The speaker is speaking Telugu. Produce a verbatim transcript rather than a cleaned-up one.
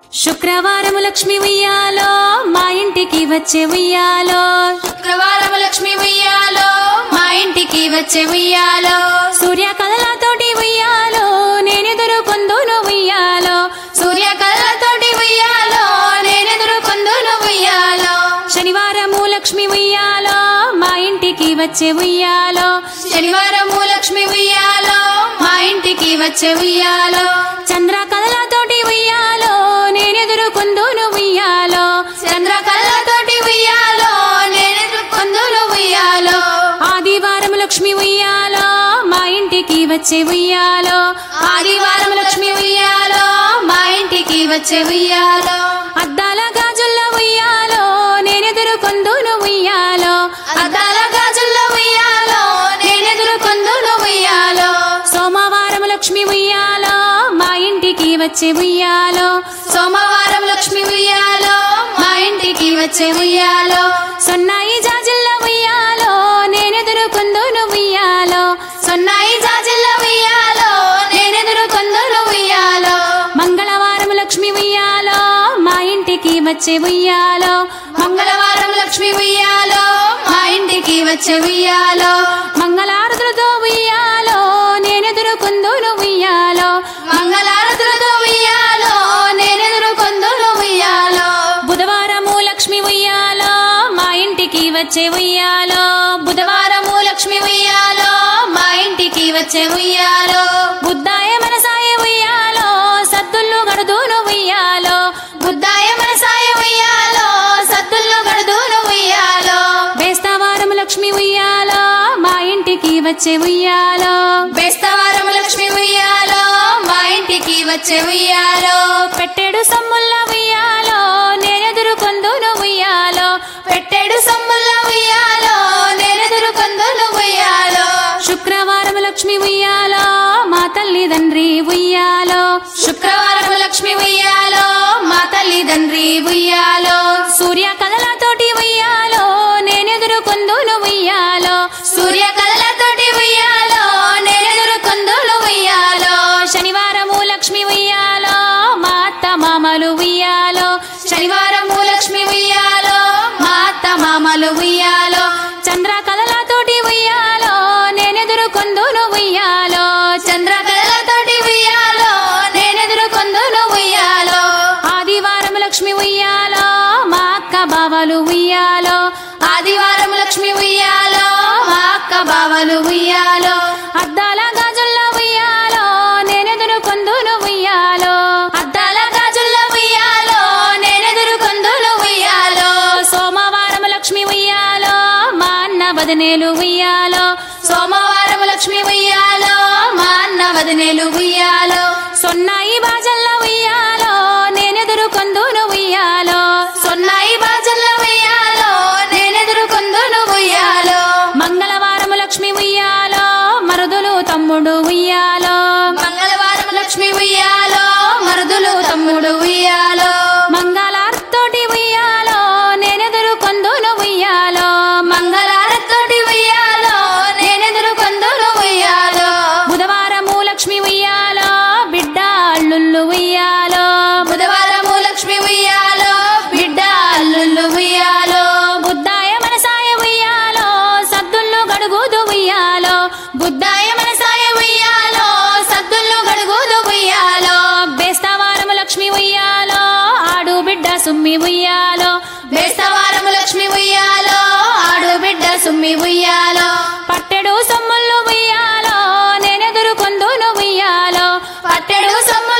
శుక్రవారము లక్ష్మి ఉయ్యాలో మా ఇంటికి వచ్చే ఉయ్యాలో శుక్రవారము లక్ష్మి ఉయ్యాలో మా ఇంటికి వచ్చే ఉయ్యాలో సూర్య కళలతోటి ఉయ్యాలో నేనెదురు కొందును ఉయ్యాలో సూర్య కళలతోటి ఉయ్యాలో నేనెదురు కొందును ఉయ్యాలో శనివారము లక్ష్మి ఉయ్యాలో మా ఇంటికి వచ్చే ఉయ్యాలో శనివారము లక్ష్మి ఉయ్యాలో మా ఇంటికి వచ్చే ఉయ్యాలో చంద్ర కళలతోటి ఉయ్యాలో నేనెదురు కొందును ఉయ్యాలో చంద్ర కళలతోటి ఉయ్యాలో నేనెదురు కొందును ఉయ్యాలో ఆదివారం లక్ష్మి ఉయ్యాలో మా ఇంటికి వచ్చే ఉయ్యాలో ఆదివారం లక్ష్మి ఉయ్యాలో మా ఇంటికి వచ్చే ఉయ్యాలో అద్దాల గాజుల్ల ఉయ్యాలో నేనెదురు కొందును ఉయ్యాలో అద్దాల గాజుల్లో ఉయ్యాలో నేనెదురు కొందును ఉయ్యాలో సోమవారం లక్ష్మి ఉయ్యాలో మా ఇంటికి వచ్చే ఉయ్యాలో సోమవారం లక్ష్మి ఉయ్యాలో మా ఇంటికి వచ్చే ఉయ్యాలో సొన్నాయి జాజిల్ల ఉయ్యాలో నేనెదురు కొందును ఉయ్యాలో సొన్నాయి జాజిల్ల ఉయ్యాలో నేనెదురు కొందును ఉయ్యాలో మంగళవారం లక్ష్మి ఉయ్యాలో మా ఇంటికి వచ్చే ఉయ్యాలో మంగళవారం లక్ష్మి ఉయ్యాలో మా ఇంటికి వచ్చే ఉయ్యాలో మంగళారతులతో ఉయ్యాలో నేనెదురు కొందును ఉయ్యాలో మంగళారతులతో ఉయ్యాలో నేనెదురు కొందును ఉయ్యాలో బుధవారము లక్ష్మి ఉయ్యాలో మా ఇంటికి వచ్చే ఉయ్యాలో బుధవారము లక్ష్మి ఉయ్యాలో మా ఇంటికి వచ్చే ఉయ్యాలో బుద్ధాయ మనసాయ ఉయ్యాలో సద్దుళ్ళు గడుదును ఉయ్యాలో బుద్ధాయ మనసాయ ఉయ్యాలో సద్దుల్లో గడుదును ఉయ్యాలో బేస్తవారం లక్ష్మి ఉయ్యాలో మా ఇంటికి వచ్చే ఉయ్యాలో బేస్తవారం లక్ష్మి ఉయ్యాలో మా ఇంటికి వచ్చే ఉయ్యాలో పెట్టెడు సమ్ముల్ల ఉయ్యాలో నేనెదురు కొందును ఉయ్యాలో పెట్టెడు సమ్ముల్ల ఉయ్యాలో నేనెదురు కొందును ఉయ్యాలో శుక్రవారం లక్ష్మి ఉయ్యాలో మా తల్లిదండ్రి ఉయ్యాలో శుక్రవారం లక్ష్మి ఉయ్యాలో మా తల్లిదండ్రి ఉయ్యాలో సూర్య కళలతోటి ఉయ్యాలో నేనెదురు కొందును ఉయ్యాలో సూర్య కళలతోటి ఉయ్యాలో నేనెదురు కొందును ఉయ్యాలో శనివారము లక్ష్మి ఉయ్యాలో మా అత్త మామలు ఉయ్యాలో శనివారము లక్ష్మి ఉయ్యాలో మా అత్త మామలు ఉయ్యాలో చంద్ర కళలతోటి ఉయ్యాలో నేనెదురు కొందును ఉయ్యాలో చంద్ర కళలతోటి ఉయ్యాలో నేనెదురు కొందును ఉయ్యాలో ఆదివారం లక్ష్మి ఉయ్యాలో మా అక్క బావలు ఉయ్యాలో ఆదివారం లక్ష్మి ఉయ్యాలో మా అక్క బావలు ఉయ్యాలో అద్దాల గాజుల్ల ఉయ్యాలో నేనెదురు కొందును ఉయ్యాలో అద్దాల గాజుల్లో ఉయ్యాలో నేనెదురు కొందును ఉయ్యాలో సోమవారం లక్ష్మి ఉయ్యాలో మా అన్న వదనేలు ఉయ్యాలో సోమవారం లక్ష్మి ఉయ్యాలో మా అన్న వదినేలు ఉయ్యాలో సొన్నాయి బాజల్ల ఉయ్యాలో నేనెదురు కొందును ఉయ్యాలో సొన్నాయి బాజల్ల ఉయ్యాలో నేనెదురు కొందును ఉయ్యాలో మంగళవారం లక్ష్మి ఉయ్యాలో మరుదులు తమ్ముడు ఉయ్యాలో మంగళవారం లక్ష్మి ఉయ్యాలో మరుదులు తమ్ముడు ఉయ్యాలో మంగళార్తోటి ఉయ్యాలో నేనెదురు కొందును ఉయ్యాలో మంగళారతోటి ఉయ్యాలో నేనెదురు కొందును ఉయ్యాలో బుధవారము లక్ష్మి ఉయ్యాలో బిడ్డ అల్లుళ్ళు ఉయ్యాలో బుధవారము లక్ష్మి ఉయ్యాలో బిడ్డ అల్లుళ్ళు ఉయ్యాలో బుద్ధాయ మనసాయ ఉయ్యాలో సద్దుళ్ళు గడుగుదు ఉయ్యాలో బుద్ధాయ మనసాయ ఉయ్యాలో సద్దుళ్ళు గడుగుదు ఉయ్యాలో బేస్తవారము లక్ష్మి ఉయ్యాలో ఆడు బిడ్డ సుమ్మి ఉయ్యాలో బేస్తవారము లక్ష్మి ఉయ్యాలో ఆడు బిడ్డ సుమ్మి ఉయ్యాలో పట్టెడు సొమ్ముళ్ళు ఉయ్యాలో నేనెదురు కొందును ఉయ్యాలో పట్టెడు సొమ్ము